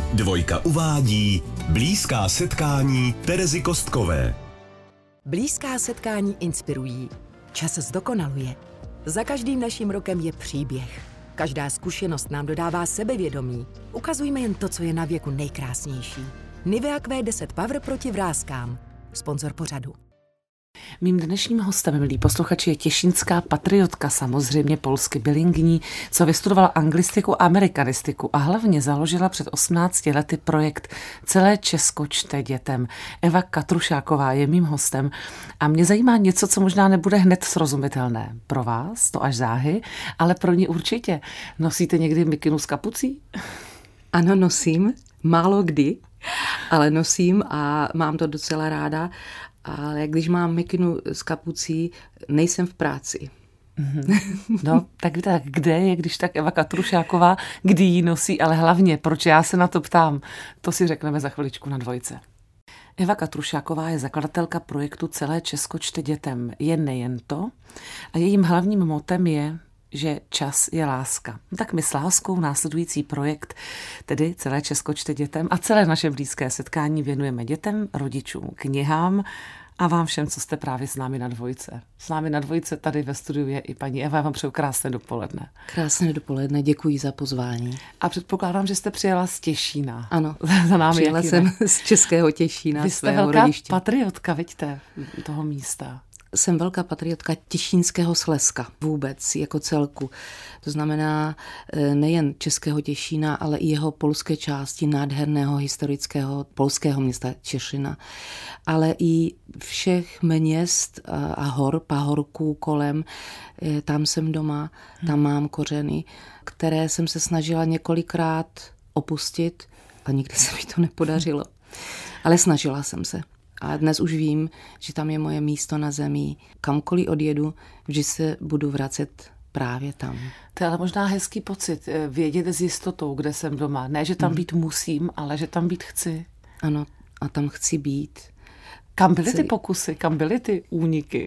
Dvojka uvádí blízká setkání Terezy Kostkové. Blízká setkání inspirují. Čas zdokonaluje. Za každým naším rokem je příběh. Každá zkušenost nám dodává sebevědomí. Ukazujme jen to, co je na věku nejkrásnější. Nivea Q10 Power proti vráskám. Sponzor pořadu. Mým dnešním hostem, milí posluchači, je těšínská patriotka, samozřejmě polsky bilingní, co vystudovala anglistiku a amerikanistiku a hlavně založila před 18 lety projekt Celé Česko čte dětem. Eva Katrušáková je mým hostem a mě zajímá něco, co možná nebude hned srozumitelné. Pro vás to až záhy, ale pro ní určitě. Nosíte někdy mikinu s kapucí? Ano, nosím. Málo kdy, ale nosím a mám to docela ráda. Ale když mám mikinu s kapucí, nejsem v práci. No, tak kde je, když tak Eva Katrušáková, kdy ji nosí, ale hlavně, proč já se na to ptám, to si řekneme za chviličku na dvojce. Eva Katrušáková je zakladatelka projektu Celé Česko čte dětem. Je nejen to a jejím hlavním motem je, že čas je láska. No tak my s láskou následující projekt, tedy Celé Česko čte dětem a celé naše blízké setkání věnujeme dětem, rodičům, knihám a vám všem, co jste právě s námi na dvojce. S námi na dvojce tady ve studiu je i paní Eva. Já vám přeju krásné dopoledne. Krásné dopoledne, děkuji za pozvání. A předpokládám, že jste přijela z Těšína. Ano, za námi přijela jsem z Českého Těšína. Vy jste velká patriotka, vidíte, toho místa. Jsem velká patriotka Těšínského Slezska vůbec jako celku. To znamená nejen Českého Těšína, ale i jeho polské části nádherného historického polského města Těšina, ale i všech měst a hor, pahorků kolem. Tam jsem doma, tam mám kořeny, které jsem se snažila několikrát opustit a nikdy se mi to nepodařilo. Ale snažila jsem se. A dnes už vím, že tam je moje místo na zemi. Kamkoliv odjedu, vždy se budu vracet právě tam. To je ale možná hezký pocit, vědět s jistotou, kde jsem doma. Ne, že tam být musím, ale že tam být chci. Ano, a tam chci být. Kam byly ty pokusy, kam byly ty úniky?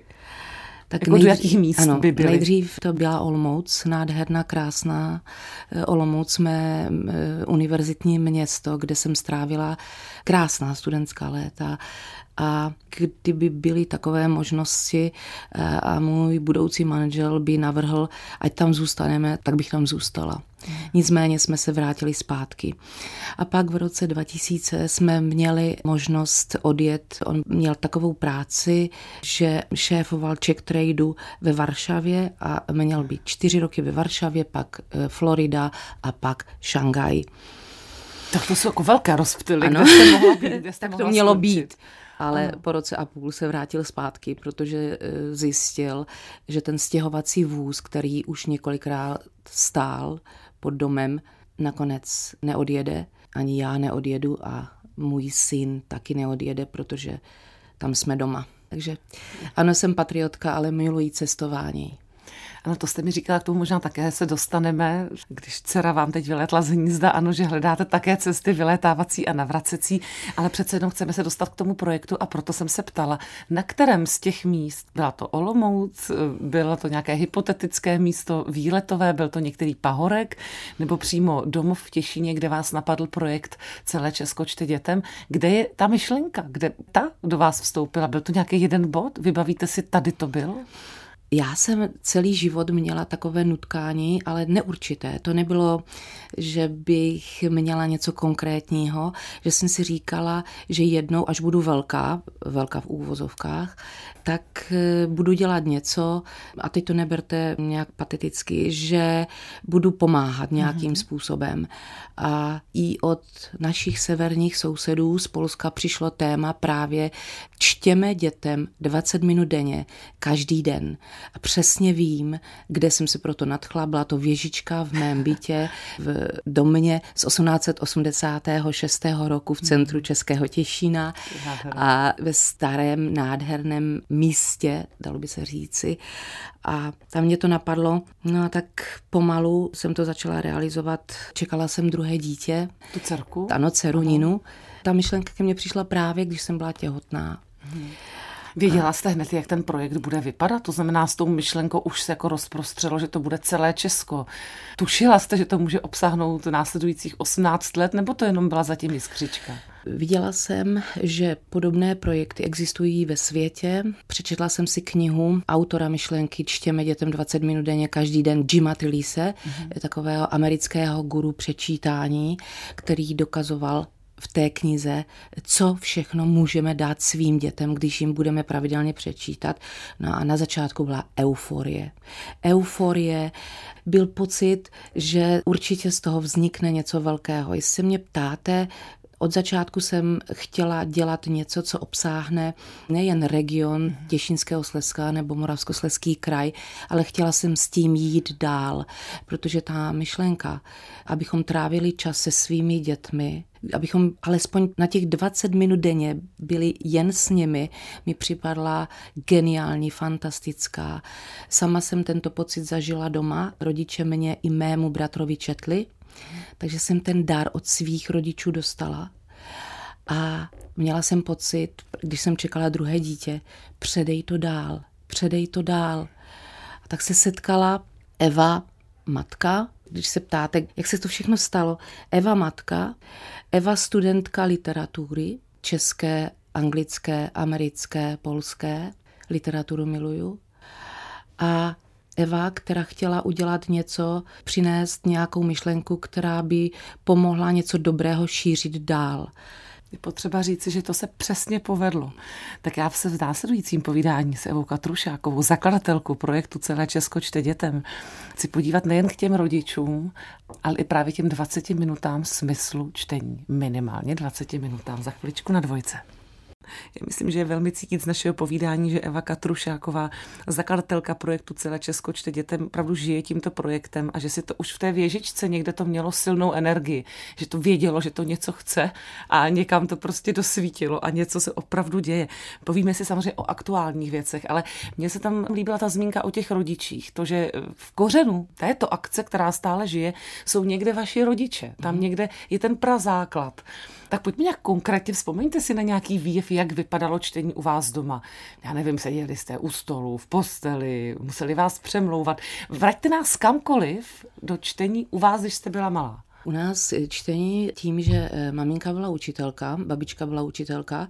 Tak jako do jakých míst by byly? Nejdřív to byla Olomouc, nádherná, krásná. Olomouc mé univerzitní město, kde jsem strávila krásná studentská léta. A kdyby byly takové možnosti a můj budoucí manžel by navrhl, ať tam zůstaneme, tak bych tam zůstala. Nicméně jsme se vrátili zpátky. A pak v roce 2000 jsme měli možnost odjet. On měl takovou práci, že šéfoval Czech Tradeu ve Varšavě a měl být 4 roky ve Varšavě, pak Florida a pak Šangaj. Tak to jsou jako velké rozptyly, ano. Kde jste mohla být, kde jste tak mohla to mělo skončit. být. Ale po roce a půl se vrátil zpátky, protože zjistil, že ten stěhovací vůz, který už několikrát stál pod domem, nakonec neodjede. Ani já neodjedu a můj syn taky neodjede, protože tam jsme doma. Takže ano, jsem patriotka, ale miluji cestování. Ano, to jste mi říkala, k tomu možná také se dostaneme, když dcera vám teď vylétla z hnízda, ano, že hledáte také cesty vylétávací a navracecí, ale přece jenom chceme se dostat k tomu projektu a proto jsem se ptala, na kterém z těch míst, byla to Olomouc, bylo to nějaké hypotetické místo výletové, byl to některý pahorek, nebo přímo domov v Těšíně, kde vás napadl projekt Celé Česko čte dětem, kde je ta myšlenka, kde ta do vás vstoupila, byl to nějaký jeden bod, vybavíte si, tady to byl? Já jsem celý život měla takové nutkání, ale neurčité. To nebylo, že bych měla něco konkrétního, že jsem si říkala, že jednou, až budu velká v úvozovkách, tak budu dělat něco, a teď to neberte nějak pateticky, že budu pomáhat nějakým způsobem. A i od našich severních sousedů z Polska přišlo téma právě čtěme dětem 20 minut denně, každý den. A přesně vím, kde jsem se proto nadchla. Byla to věžička v mém bytě v domě z 1886. roku v centru Českého Těšína a ve starém nádherném místě, dalo by se říci. A tam mě to napadlo, no a tak pomalu jsem to začala realizovat. Čekala jsem druhé dítě. Tu dcerku? Ano, dceru Ninu. Ta myšlenka ke mně přišla právě, když jsem byla těhotná. Věděla jste hned, jak ten projekt bude vypadat? To znamená, s tou myšlenkou už se jako rozprostřelo, že to bude celé Česko. Tušila jste, že to může obsáhnout následujících 18 let, nebo to jenom byla zatím jiskřička? Viděla jsem, že podobné projekty existují ve světě. Přečetla jsem si knihu autora myšlenky Čtěme dětem 20 minut denně každý den, Jima Tillise, takového amerického guru přečítání, který dokazoval v té knize, co všechno můžeme dát svým dětem, když jim budeme pravidelně přečítat. No a na začátku byla euforie. Euforie, byl pocit, že určitě z toho vznikne něco velkého. Jestli se mě ptáte, od začátku jsem chtěla dělat něco, co obsáhne nejen region Těšínského Slezska nebo Moravskoslezský kraj, ale chtěla jsem s tím jít dál, protože ta myšlenka, abychom trávili čas se svými dětmi, abychom alespoň na těch 20 minut denně byli jen s nimi, mi připadla geniální, fantastická. Sama jsem tento pocit zažila doma, rodiče mě i mému bratrovi četli, takže jsem ten dar od svých rodičů dostala a měla jsem pocit, když jsem čekala druhé dítě, předej to dál, předej to dál. A tak se setkala Eva, matka, když se ptáte, jak se to všechno stalo. Eva, matka, Eva, studentka literatury, české, anglické, americké, polské, literaturu miluju. A Eva, která chtěla udělat něco, přinést nějakou myšlenku, která by pomohla něco dobrého šířit dál. Je potřeba říci, že to se přesně povedlo. Tak já se v následujícím povídání s Evou Katrušákovou, zakladatelkou projektu Celé Česko čte dětem, chci podívat nejen k těm rodičům, ale i právě těm 20 minutám smyslu čtení. Minimálně 20 minutám. Za chviličku na Dvojce. Já myslím, že je velmi cítit z našeho povídání, že Eva Katrušáková, zakladatelka projektu Celé Česko čte dětem, opravdu žije tímto projektem a že si to už v té věžičce někde to mělo silnou energii, že to vědělo, že to něco chce a někam to prostě dosvítilo a něco se opravdu děje. Povíme si samozřejmě o aktuálních věcech, ale mně se tam líbila ta zmínka o těch rodičích, to, že v kořenu této akce, která stále žije, jsou někde vaši rodiče, tam někde je ten prazáklad. Tak pojďme nějak konkrétně, vzpomeňte si na nějaký výjev, jak vypadalo čtení u vás doma. Já nevím, seděli jste u stolu, v posteli, museli vás přemlouvat. Vraťte nás kamkoliv do čtení u vás, když jste byla malá. U nás čtení tím, že maminka byla učitelka, babička byla učitelka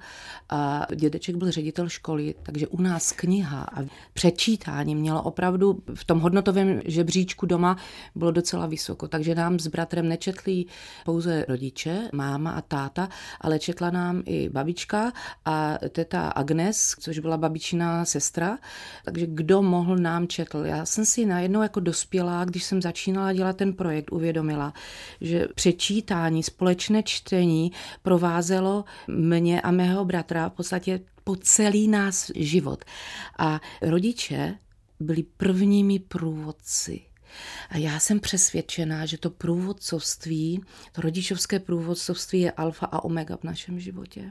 a dědeček byl ředitel školy, takže u nás kniha a přečítání mělo opravdu v tom hodnotovém žebříčku doma bylo docela vysoko. Takže nám s bratrem nečetli pouze rodiče, máma a táta, ale četla nám i babička a teta Agnes, což byla babičina sestra. Takže kdo mohl, nám četl. Já jsem si najednou jako dospělá, když jsem začínala dělat ten projekt, uvědomila, že přečítání, společné čtení provázelo mě a mého bratra v podstatě po celý náš život. A rodiče byli prvními průvodci. A já jsem přesvědčená, že to průvodcovství, to rodičovské průvodcovství je alfa a omega v našem životě.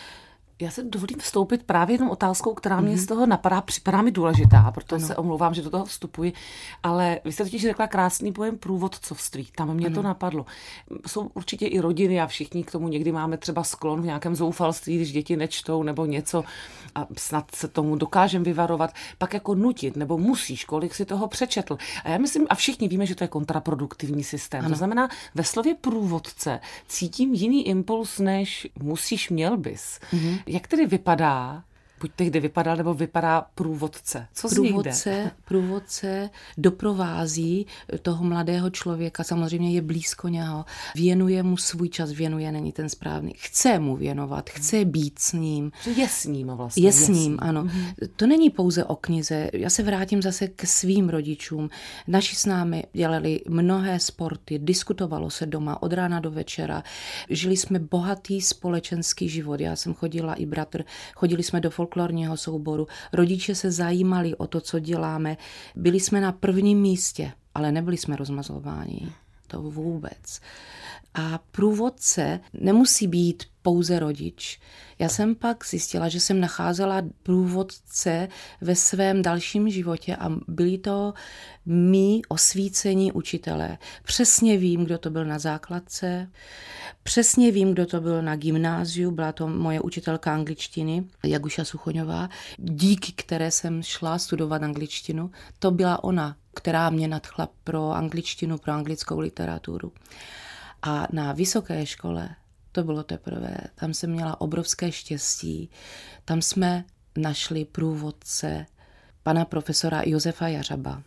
Já se dovolím vstoupit právě jenom otázkou, která mě z toho napadá, připadá mi důležitá, proto se omlouvám, že do toho vstupuji, ale vy jste totiž řekla krásný pojem průvodcovství, tam mě to napadlo. Jsou určitě i rodiny a všichni k tomu někdy máme třeba sklon v nějakém zoufalství, když děti nečtou nebo něco a snad se tomu dokážeme vyvarovat, pak jako nutit, nebo musíš, kolik si toho přečetl. A já myslím, a všichni víme, že to je kontraproduktivní systém. Ano. To znamená, ve slově průvodce cítím jiný impuls, než musíš, měl bys. Jak tedy vypadá, buď tehdy vypadal, nebo vypadá průvodce? Co z nich jde? Průvodce doprovází toho mladého člověka, samozřejmě je blízko něho, věnuje mu svůj čas, věnuje, není ten správný, chce mu věnovat, chce být s ním. Je s ním vlastně. Je s ním, ano. To není pouze o knize. Já se vrátím zase k svým rodičům. Naši s námi dělali mnohé sporty, diskutovalo se doma od rána do večera. Žili jsme bohatý společenský život. Já jsem chodila i bratr, chodili jsme do folklorního souboru. Rodiče se zajímali o to, co děláme. Byli jsme na prvním místě, ale nebyli jsme rozmazováni. To vůbec. A průvodce nemusí být pouze rodič. Já jsem pak zjistila, že jsem nacházela průvodce ve svém dalším životě a byli to mí osvícení učitelé. Přesně vím, kdo to byl na základce, přesně vím, kdo to byl na gymnáziu, byla to moje učitelka angličtiny, Jaguša Suchoňová, díky které jsem šla studovat angličtinu. To byla ona, která mě nadchla pro angličtinu, pro anglickou literaturu. A na vysoké škole to bylo teprve, tam jsem měla obrovské štěstí. Tam jsme našli průvodce pana profesora Josefa Jařaba,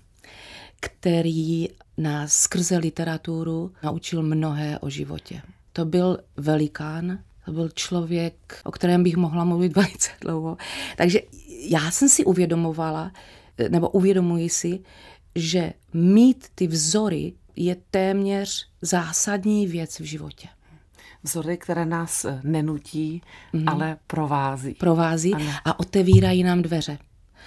který nás skrze literaturu naučil mnohé o životě. To byl velikán, to byl člověk, o kterém bych mohla mluvit velice dlouho. Takže já jsem si uvědomovala, nebo uvědomuji si, že mít ty vzory je téměř zásadní věc v životě. Vzory, které nás nenutí, ale provází. Provází a otevírají nám dveře.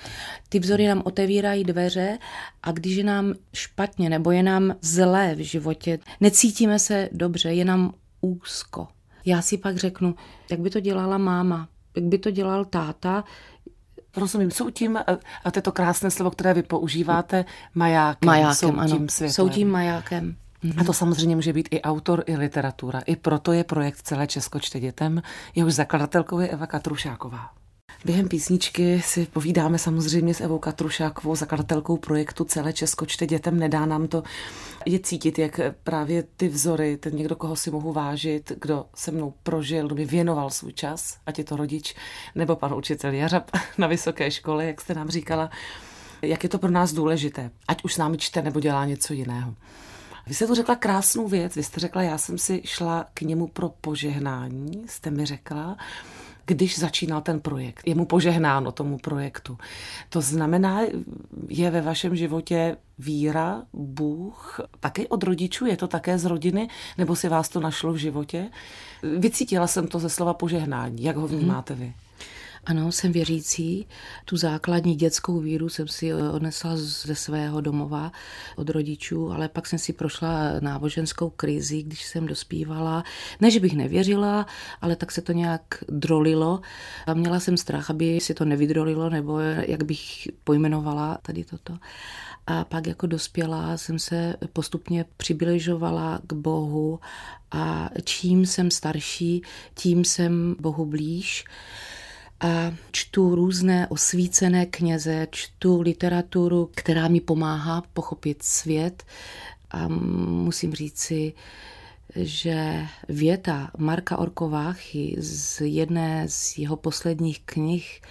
Ty vzory nám otevírají dveře a když je nám špatně nebo je nám zlé v životě, necítíme se dobře, je nám úzko. Já si pak řeknu, jak by to dělala máma, jak by to dělal táta. Rozumím, jsou tím, a to je to krásné slovo, které vy používáte, majákem. Majákem, ano. Tím světlem. Jsou tím majákem. A to samozřejmě může být i autor, i literatura. I proto je projekt Celé Česko čte dětem, jehož zakladatelkou je Eva Katrušáková. Během písničky si povídáme samozřejmě s Evou Katrušákovou, zakladatelkou projektu Celé Česko čte dětem. Nedá nám to je cítit, jak právě ty vzory, ten někdo, koho si mohu vážit, kdo se mnou prožil, kdo mi věnoval svůj čas, ať je to rodič nebo pan učitel Jařab na vysoké škole, jak jste nám říkala, jak je to pro nás důležité, ať už s námi čte nebo dělá něco jiného. Vy jste tu řekla krásnou věc, vy jste řekla, já jsem si šla k němu pro požehnání, jste mi řekla, když začínal ten projekt. Je mu požehnáno tomu projektu. To znamená, je ve vašem životě víra, Bůh, taky od rodičů, je to také z rodiny, nebo si vás to našlo v životě? Vycítila jsem to ze slova požehnání. Jak ho vnímáte vy? Ano, jsem věřící. Tu základní dětskou víru jsem si odnesla ze svého domova od rodičů, ale pak jsem si prošla náboženskou krizi, když jsem dospívala. Ne, že bych nevěřila, ale tak se to nějak drolilo. A měla jsem strach, aby si to nevydrolilo, nebo jak bych pojmenovala tady toto. A pak jako dospělá jsem se postupně přibližovala k Bohu a čím jsem starší, tím jsem Bohu blíž. A čtu různé osvícené kněze, čtu literaturu, která mi pomáhá pochopit svět. A musím říci, že věta Marka Orkováchy z jedné z jeho posledních knih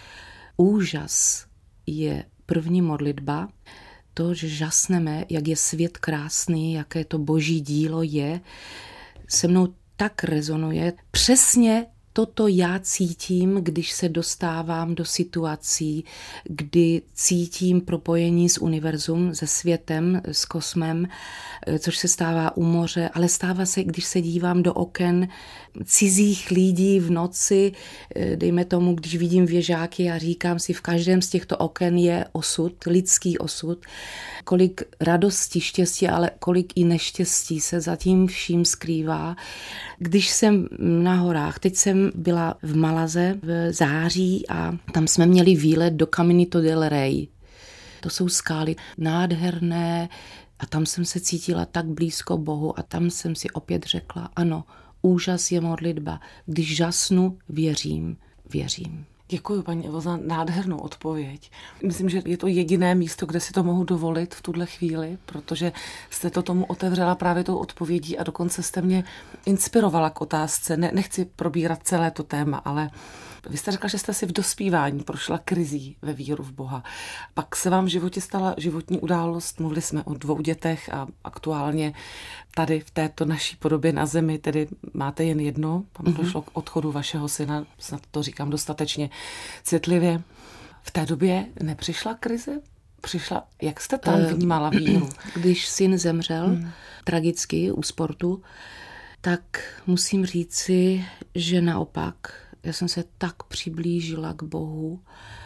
Úžas je první modlitba. To, že žasneme, jak je svět krásný, jaké to boží dílo je, se mnou tak rezonuje. Přesně toto já cítím, když se dostávám do situací, kdy cítím propojení s univerzum, se světem, s kosmem, což se stává u moře, ale stává se, když se dívám do oken cizích lidí v noci, dejme tomu, když vidím věžáky a říkám si, v každém z těchto oken je osud, lidský osud, kolik radosti, štěstí, ale kolik i neštěstí se za tím vším skrývá. Když jsem na horách, teď jsem byla v Malaze v září a tam jsme měli výlet do Caminito del Rey. To jsou skály nádherné a tam jsem se cítila tak blízko Bohu a tam jsem si opět řekla, ano, úžas je modlitba. Když žasnu, věřím. Děkuji, paní Evo, za nádhernou odpověď. Myslím, že je to jediné místo, kde si to mohu dovolit v tuhle chvíli, protože jste to tomu otevřela právě tou odpovědí a dokonce jste mě inspirovala k otázce. Nechci probírat celé to téma, ale vy jste řekla, že jste si v dospívání prošla krizí ve víru v Boha. Pak se vám v životě stala životní událost, mluvili jsme o 2 dětech a aktuálně tady v této naší podobě na zemi, tedy máte jen jedno, tam došlo k odchodu vašeho syna, snad to říkám dostatečně citlivě. V té době nepřišla krize? Přišla, jak jste tam vnímala víru? Když syn zemřel tragicky u sportu, tak musím říci, že naopak, já jsem se tak přiblížila k Bohu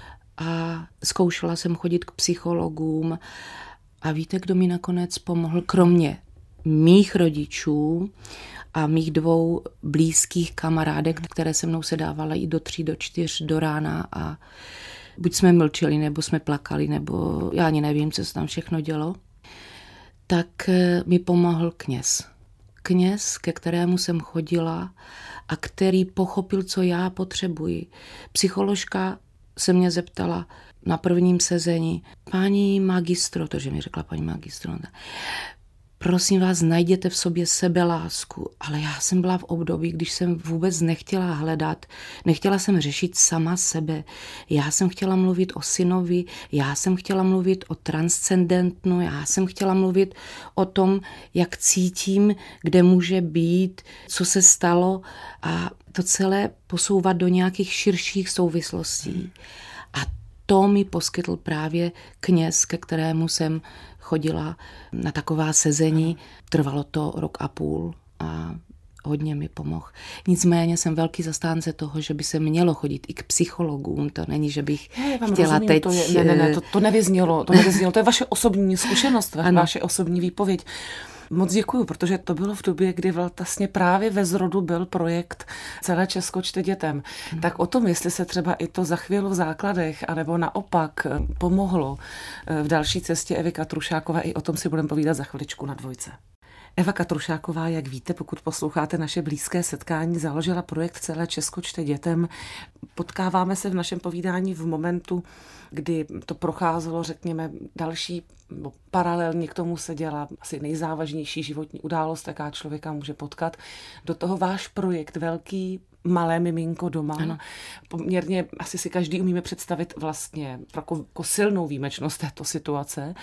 a zkoušela jsem chodit k psychologům a víte, kdo mi nakonec pomohl, kromě mých rodičů a mých 2 blízkých kamarádek, které se mnou se dávaly i do 3, do 4 do rána a buď jsme mlčeli, nebo jsme plakali, nebo já ani nevím, co se tam všechno dělo, tak mi pomohl kněz. Kněz, ke kterému jsem chodila a který pochopil, co já potřebuji. Psycholožka se mě zeptala na prvním sezení, paní magistro, to, že mi řekla paní magistro, prosím vás, najděte v sobě sebelásku. Ale já jsem byla v období, když jsem vůbec nechtěla hledat, nechtěla jsem řešit sama sebe. Já jsem chtěla mluvit o synovi, já jsem chtěla mluvit o transcendentnu, já jsem chtěla mluvit o tom, jak cítím, kde může být, co se stalo a to celé posouvat do nějakých širších souvislostí. A to mi poskytl právě kněz, ke kterému jsem chodila na taková sezení. Trvalo to 1,5 roku a hodně mi pomohl. Nicméně jsem velký zastánce toho, že by se mělo chodit i k psychologům. To není, že bych chtěla rozumím, teď... To nevyznělo. To je vaše osobní zkušenost, vaše osobní výpověď. Moc děkuju, protože to bylo v době, kdy vlastně právě ve zrodu byl projekt Celé Česko čte dětem. Tak o tom, jestli se třeba i to zachvělo v základech, anebo naopak pomohlo v další cestě Evy Katrušákové, i o tom si budeme povídat za chviličku na Dvojce. Eva Katrušáková, jak víte, pokud posloucháte naše blízké setkání, založila projekt Celé Česko čte dětem. Potkáváme se v našem povídání v momentu, kdy to procházelo, řekněme, další, paralelně k tomu se dělá asi nejzávažnější životní událost, jaká člověka může potkat. Do toho váš projekt velký, malé miminko doma. Ano. Poměrně asi si každý umíme představit vlastně jako silnou výjimečnost této situace.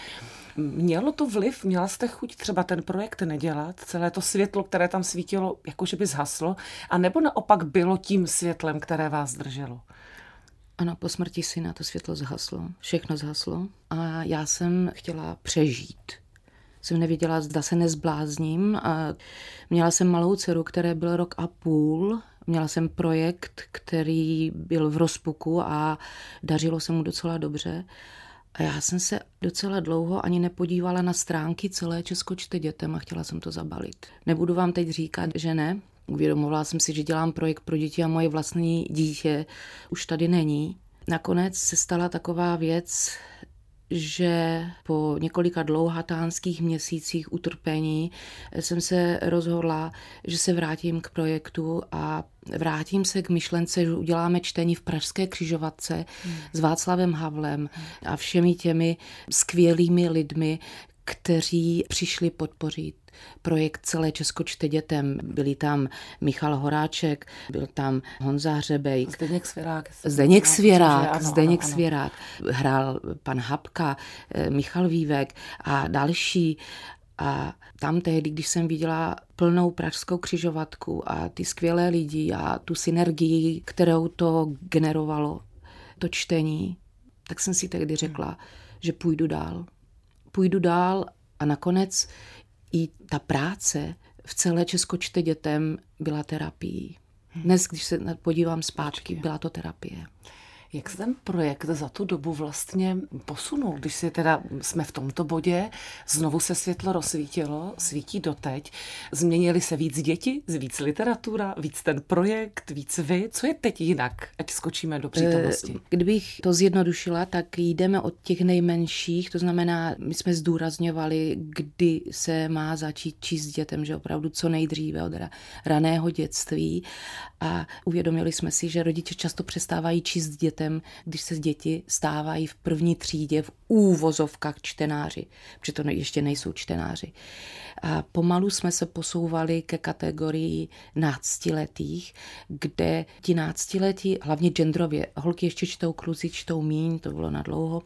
Mělo to vliv? Měla jste chuť třeba ten projekt nedělat? Celé to světlo, které tam svítilo, jakože by zhaslo? A nebo naopak bylo tím světlem, které vás drželo? Ano, po smrti syna to světlo zhaslo. Všechno zhaslo. A já jsem chtěla přežít. Jsem nevěděla, zda se nezblázním. A měla jsem malou dceru, které byl 1,5 roku. Měla jsem projekt, který byl v rozpuku a dařilo se mu docela dobře. A já jsem se docela dlouho ani nepodívala na stránky Celé Česko čte dětem a chtěla jsem to zabalit. Nebudu vám teď říkat, že ne. Uvědomovala jsem si, že dělám projekt pro děti a moje vlastní dítě už tady není. Nakonec se stala taková věc, že po několika dlouhatánských měsících utrpení jsem se rozhodla, že se vrátím k projektu a vrátím se k myšlence, že uděláme čtení v Pražské křižovatce s Václavem Havlem a všemi těmi skvělými lidmi, kteří přišli podpořit projekt Celé Česko čte dětem. Byli tam Michal Horáček, byl tam Honza Hřebej. Zdeněk Svěrák. Hrál pan Habka, Michal Vívek a další. A tam tehdy, když jsem viděla plnou pražskou křižovatku a ty skvělé lidi a tu synergii, kterou to generovalo, to čtení, tak jsem si tehdy řekla, že půjdu dál a nakonec i ta práce v Celé Česko čte dětem byla terapií. Dnes, když se podívám zpátky, byla to terapie. Jak se ten projekt za tu dobu vlastně posunul, když si teda jsme v tomto bodě, znovu se světlo rozsvítilo, svítí doteď, změnily se víc děti, víc literatura, víc ten projekt, víc vy, co je teď jinak, ať skočíme do přítomnosti? Kdybych to zjednodušila, tak jdeme od těch nejmenších, to znamená, my jsme zdůrazňovali, kdy se má začít číst dětem, že opravdu co nejdříve od raného dětství a uvědomili jsme si, že rodiče často přestávají číst dětem, když se děti stávají v první třídě v úvozovkách čtenáři, protože to ještě nejsou čtenáři. A pomalu jsme se posouvali ke kategorii náctiletých, kde ti náctiletí, hlavně genderově, holky ještě čtou, kluci čtou míň, to bylo nadlouho,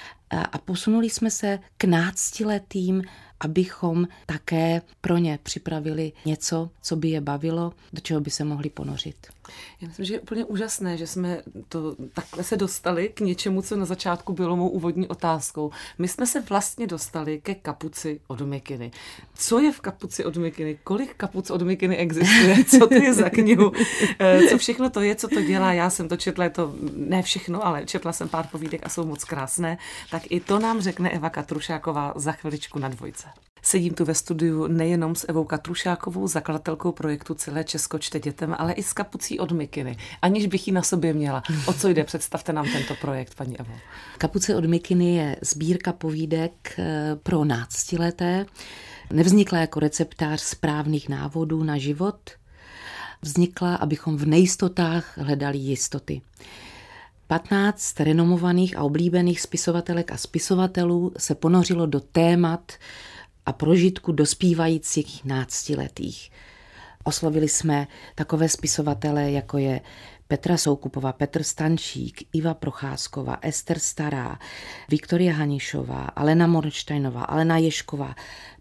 a posunuli jsme se k náctiletým, abychom také pro ně připravili něco, co by je bavilo, do čeho by se mohli ponořit. Já myslím, že je úplně úžasné, že jsme to takhle se dostali k něčemu, co na začátku bylo mou úvodní otázkou. My jsme se vlastně dostali ke kapuci od Mikiny. Co je v kapuci od Mikiny? Kolik kapuc od Mikiny existuje? Co to je za knihu? Co všechno to je, co to dělá? Já jsem to četla, je to ne všechno, ale četla jsem pár povídek a jsou moc krásné. Tak i to nám řekne Eva Katrušáková za chviličku na Dvojce. Sedím tu ve studiu nejenom s Evou Katrušákovou, zakladatelkou projektu Celé Česko čte dětem, ale i s Kapucí od Mikiny. Aniž bych ji na sobě měla. O co jde? Představte nám tento projekt, paní Evo. Kapuce od Mikiny je sbírka povídek pro náctileté. Nevznikla jako receptář správných návodů na život. Vznikla, abychom v nejistotách hledali jistoty. 15 renomovaných a oblíbených spisovatelek a spisovatelů se ponořilo do témat a prožitku dospívajících náctiletých. Oslovili jsme takové spisovatele, jako je Petra Soukupová, Petr Stančík, Iva Procházková, Ester Stará, Viktoria Hanišová, Alena Mornštejnová, Alena Ješková.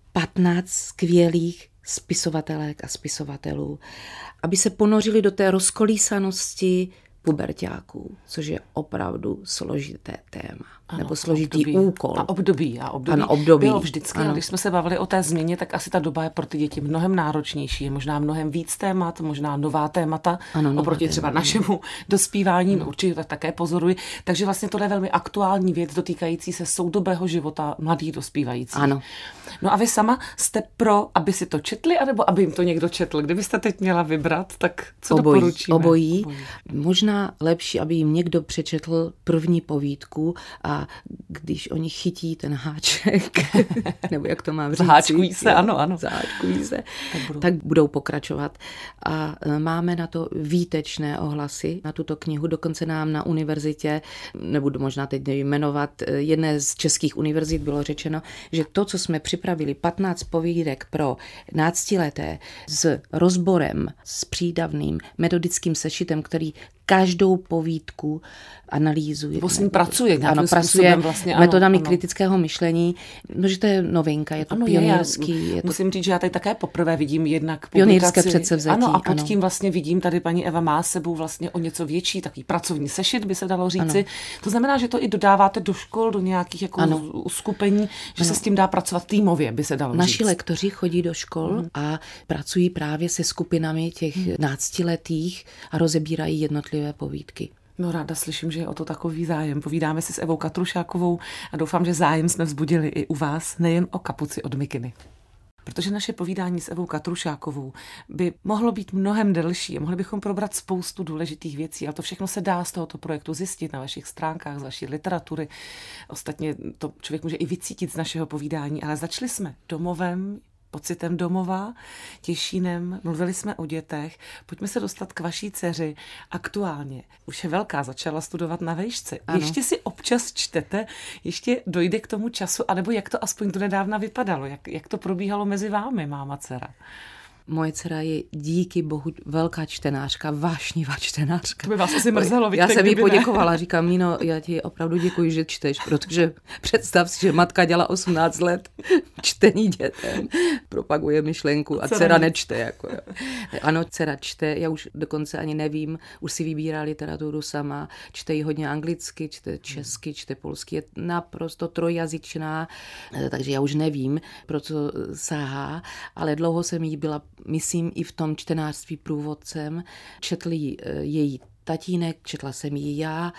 15 skvělých spisovatelek a spisovatelů, aby se ponořili do té rozkolísanosti puberťáků, což je opravdu složité téma. Ano, nebo složitý období. úkol. A období. Ano, období. Bylo vždycky, ale když jsme se bavili o té změně, tak asi ta doba je pro ty děti mnohem náročnější, je možná mnohem víc témat, možná nová témata, oproti třeba našemu dospívání, určitě tak také pozoruji. Takže vlastně to je velmi aktuální věc dotýkající se soudobého života mladých dospívajících. Ano. No a vy sama jste pro, aby si to četli, anebo aby jim to někdo četl? Kdybyste teď měla vybrat, tak co doporučíme? Obojí. Možná lepší, aby jim někdo přečetl první povídku a když oni chytí ten háček, nebo jak to mám říct. Zaháčkují se, ano. Zaháčkují se, tak budou pokračovat. A máme na to výtečné ohlasy, na tuto knihu. Dokonce nám na univerzitě, nebudu možná teď jmenovat, jedné z českých univerzit bylo řečeno, že to, co jsme připravili, 15 povídek pro náctileté s rozborem, s přídavným metodickým sešitem, který každou povídku analýzuje. Nebo s ním pracuje. Ano, pracuje vlastně, metodami kritického myšlení. No, že to je novinka, je to pionýrský. Musím říct, že já tady také poprvé vidím jednak pionýrské předsevzetí. Ano, a pod tím vlastně vidím, tady paní Eva má s sebou vlastně o něco větší, takový pracovní sešit, by se dalo říci. Ano. To znamená, že to i dodáváte do škol, do nějakých jako uskupení, že se s tím dá pracovat týmově, by se dalo říct. Naši lektoři chodí do škol a pracují právě se skupinami těch náctiletých a rozebírají jednotlivé povídky. No, ráda slyším, že je o to takový zájem. Povídáme si s Evou Katrušákovou a doufám, že zájem jsme vzbudili i u vás, nejen o Kapuci od Mikiny. Protože naše povídání s Evou Katrušákovou by mohlo být mnohem delší a mohli bychom probrat spoustu důležitých věcí, ale to všechno se dá z tohoto projektu zjistit na vašich stránkách, z vaší literatury. Ostatně to člověk může i vycítit z našeho povídání, ale začali jsme domovem, pocitem domova, Těšínem, mluvili jsme o dětech. Pojďme se dostat k vaší dceři. Aktuálně už je velká, začala studovat na vejšce. Ano. Ještě si občas čtete, ještě dojde k tomu času, anebo jak to aspoň tu nedávna vypadalo? Jak to probíhalo mezi vámi, máma, dcera? Moje dcera je díky bohu velká čtenářka, vášnivá čtenářka. To by vás asi mrzelo. Já jsem jí poděkovala, říkám, Míno, já ti opravdu děkuji, že čteš, protože představ si, že matka dělá 18 let čtení dětem, propaguje myšlenku a dcera nečte. Jako, jo. Ano, dcera čte, já už dokonce ani nevím, už si vybírá literaturu sama, čte ji hodně anglicky, čte česky, čte polsky, je naprosto trojjazyčná, takže já už nevím, pro co sáhá, ale dlouho jsem jí byla, myslím, i v tom čtenářství průvodcem. Četl její tatínek, četla jsem ji já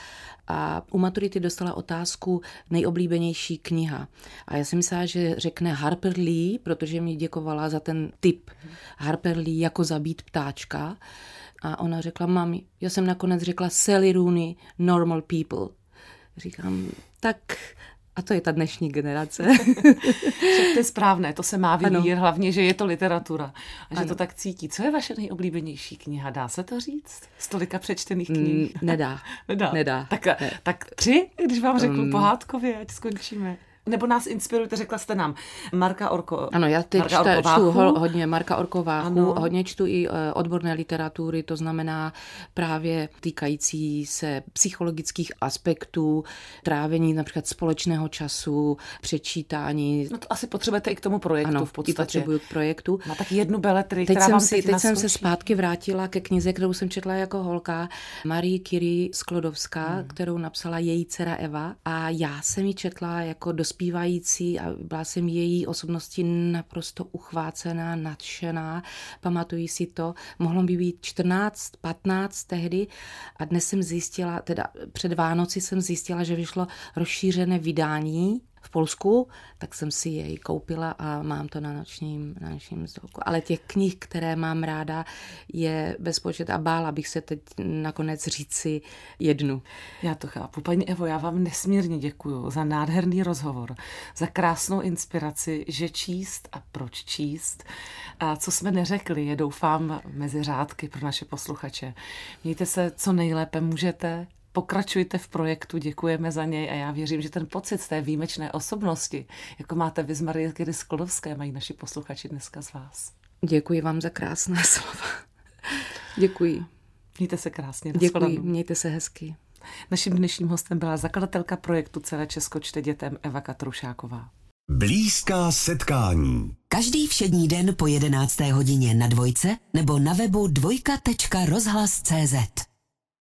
a u maturity dostala otázku nejoblíbenější kniha. A já jsem myslela, že řekne Harper Lee, protože mi děkovala za ten tip. Harper Lee jako zabít ptáčka. A ona řekla, mami, já jsem nakonec řekla Sally Rooney, Normal People. Říkám, tak... A to je ta dnešní generace. To je správné, to se má vyvíjet, hlavně, že je to literatura a že to tak cítí. Co je vaše nejoblíbenější kniha? Dá se to říct? Z tolika přečtených knih? Nedá. Tak 3, když vám řeknu pohádkově, ať skončíme. Nebo nás inspirujete, řekla jste nám Marka Orko. Ano, já teď čtu hodně Marka Orkováchu, hodně čtu i odborné literatury, to znamená právě týkající se psychologických aspektů, trávení například společného času, přečítání. No to asi potřebujete i k tomu projektu, ano, v podstatě. Ano, potřebuju k projektu. Má tak jednu beletrii, která vám teď jsem se zpátky vrátila ke knize, kterou jsem četla jako holka, Marie Curie Sklodovská, kterou napsala její dcera Eva a já jsem ji četla jako dospívající a byla jsem její osobnosti naprosto uchvácená, nadšená. Pamatuji si to. Mohlo by být 14, 15 tehdy a dnes jsem zjistila, teda před Vánoci jsem zjistila, že vyšlo rozšířené vydání v Polsku, tak jsem si jej koupila a mám to na nočním stolku. Ale těch knih, které mám ráda, je bezpočet a bála bych se teď nakonec říci jednu. Já to chápu. Paní Evo, já vám nesmírně děkuju za nádherný rozhovor, za krásnou inspiraci, že číst a proč číst. A co jsme neřekli, je doufám mezi řádky pro naše posluchače. Mějte se co nejlépe můžete, pokračujte v projektu, děkujeme za něj a já věřím, že ten pocit z té výjimečné osobnosti, jako máte vy z Marie Curie Sklodovské, mají naši posluchači dneska z vás. Děkuji vám za krásná slova. Děkuji. Mějte se krásně. Děkuji, mějte se hezky. Naším dnešním hostem byla zakladatelka projektu Celé Česko čte dětem Eva Katrušáková. Blízká setkání. Každý všední den po 11. hodině na Dvojce nebo na webu dvojka.rozhlas.cz.